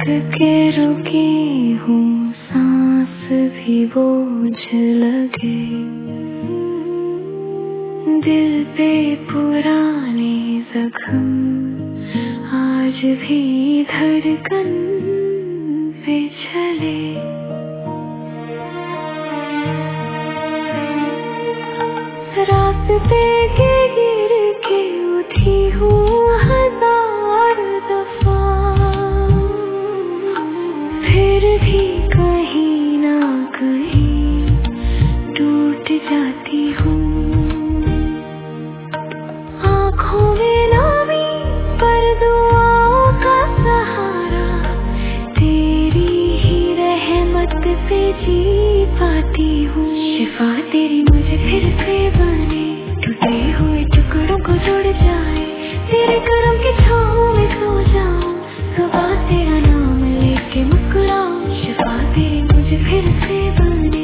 के रुकी हूँ, सांस भी बोझ लगे। दिल पे पुराने जख्म आज भी धड़कन पे चले। रास्ते के गिर के उठी हूँ हजार दफा, फिर भी कहीं ना कहीं टूट जाती हूँ। आँखों में नामी पर दुआओं का सहारा, तेरी ही रहमत पे जी पाती हूँ। शिफा तेरी मुझे फिर से बने, टूटे हुए टुकड़ों को जोड़ जाए। तेरे करम की छाँव में सो जाऊं, सुबह तेरा नाम लेके मुस्कुराऊं। शिफा तेरी मुझे फिर से बने।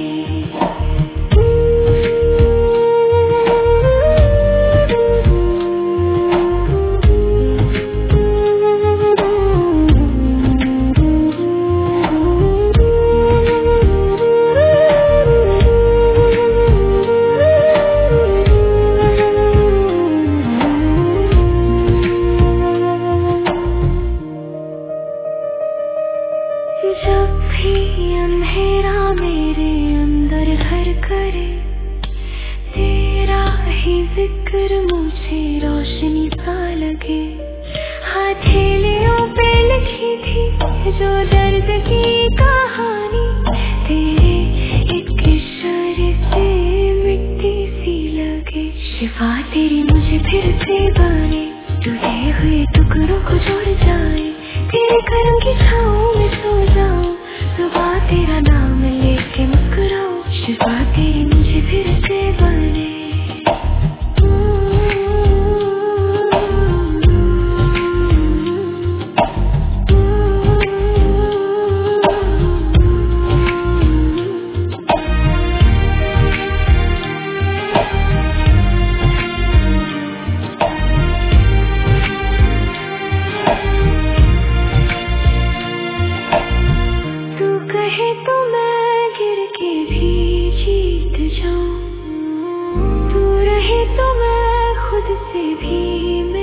जब भी अंधेरा मेरे अंदर घर करे, तेरा ही जिक्र मुझे रोशनी सा लगे। हथेलियों पे लिखी थी जो दर्द की कहानी, तेरे एक इशारे से मिट्टी सी लगे। शिफा तेरी मुझे फिर से बने, टूटे हुए टुकड़ों को जोड़ जाए। तेरे करम की छाँव में सो जाऊं, सुबह तेरा नाम लेके मुस्कुराऊं। शिफा तेरी मुझे फिर से बने। कहे तो मैं गिर के भी जीत जाऊं, तू रहे तो मैं खुद से भी